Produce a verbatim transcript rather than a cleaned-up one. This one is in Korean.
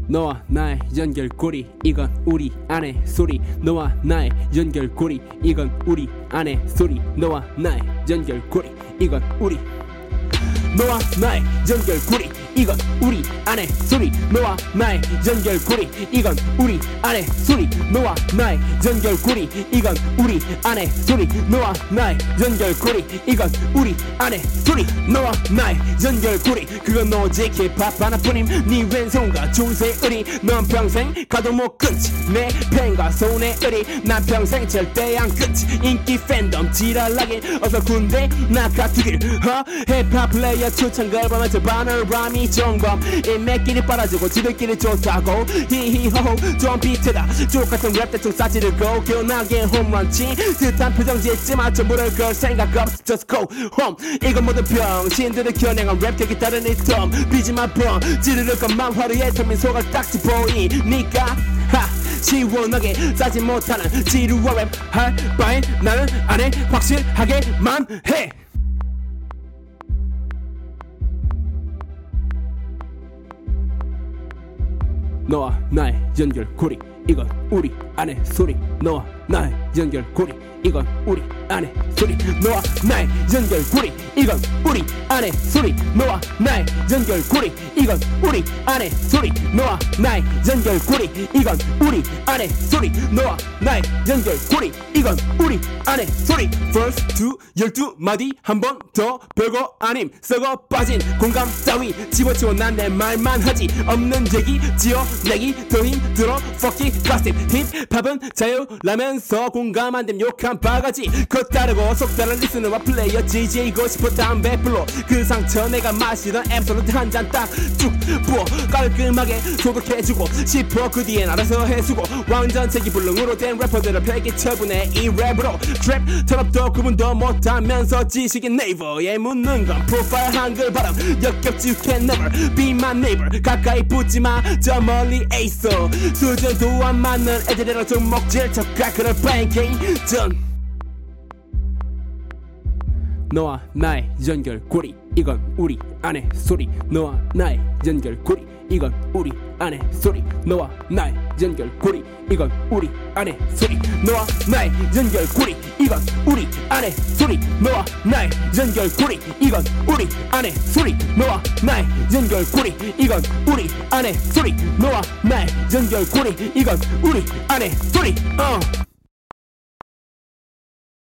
너와 나의 연결고리 이건 우리 안의 소리. 너와 나의 연결고리 이건 우리 안의 소리. 너와 나의 연결고리 이건 우리 너와 나의 연결고리 이건 우리 안의 소리. 너와 나의 연결고리 이건 우리 안의 소리. 너와 나의 연결고리 이건 우리 안의 소리. 너와 나의 연결고리 이건 우리 안의 소리. 너와 나의 연결고리 그건 오직 힙합 하나뿐임. 네 왼손과 중세 의리 넌 평생 가도 못 끊지. 내 펜과 손의 의리 난 평생 절대 안 끊지. 인기 팬덤 지랄나긴 어서 군대 나가두길. 어? 힙합 플레이어 추천 걸보면서 바늘 람이 정범 인맥끼리 빨아주고 지들끼리 좋다고 히히호호 좀 비트다 족같은 랩 대충 싸지르고 기어나게 홈런치 듯한 표정 짓지마 전부를 걸 생각 없어 just go home. 이건 모든 병신들을 겨냥한 랩 객이 다른 이텀 비지마 뻥 찌르르건만 화려해 텀인 소갈 딱지 보이니까 하 시원하게 싸지 못하는 지루한 랩 할 바엔 나는 안해 확실하게만 해. 너와 나의 연결고리 이건 우리 안의 소리. 너와 나의 연결고리 이건 우리 안의 소리. 너와 나의 연결고리 이건 우리 안의 소리. 너와 나의 연결고리 이건 우리 안의 소리. 너와 나의 연결고리 이건 우리 안의 소리. 너와 나의 연결고리 이건 우리 안의 소리. First to 열두 마디 한 번 더 별거 아님 썩어 빠진 공감 따위 집어치워 난 내 말만 하지 없는 얘기 지어내기 더 힘들어 Fuck it gossip 힙합은 자유라면서 공감 안 됨 욕한 바가지 겉다르고 속다른 리스너와 플레이어 지지고 싶어 담배 불러 그 상처 내가 마시던 앱솔루트 한 잔 딱 쭉 부어 깔끔하게 소독해주고 싶어. 그 뒤엔 알아서 해주고 완전체기 불능으로 된 래퍼들을 폐기 처분해 이 랩으로 트랩 턴업도 구분도 못하면서 지식인 네이버에 묻는 건 프로파일 한글 발음 역겹지 you can never be my neighbor. 가까이 붙지마 저 멀리 있어. 수준도 안 맞는 애들이랑 좀 먹질 척가 그럴 바엔 개인전. 너와 나의 연결고리 이건 우리 안의 소리. 너와 나의 연결고리 이건 우리 안의 소리. 너와 나의 연결고리 이건 우리 안의 소리. 너와 나의 연결고리 이건 우리 안의 소리. 너와 나의 연결고리 이건 우리 안의 소리. 너와 나의 연결고리 이건 우리 안의 소리. 너와 나의 연결고리 이건 우리 안의 소리. 어.